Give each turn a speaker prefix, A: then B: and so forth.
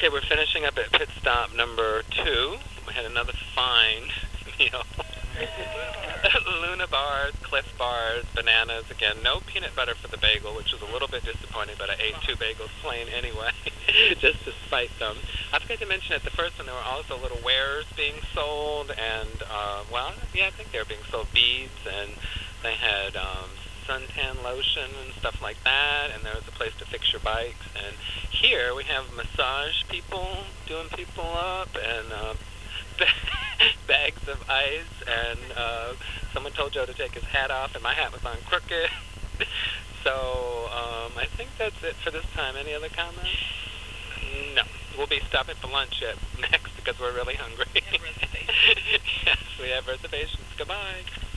A: Okay, we're finishing up at pit stop number 2. We had another fine meal. Luna bars, Cliff bars, bananas. Again, no peanut butter for the bagel, which was a little bit disappointing, but I ate 2 bagels plain anyway, just to spite them. I forgot to mention at the first one there were also little wares being sold, and, I think they were being sold beads, and they had suntan lotion and stuff like that, and there was a place to fix your bikes. And here we have massage people doing people up, and bags of ice, and someone told Joe to take his hat off, and my hat was on crooked. So I think that's it for this time. Any other comments? No. We'll be stopping for lunch next because we're really hungry.
B: We have reservations.
A: Yes, we have reservations. Goodbye.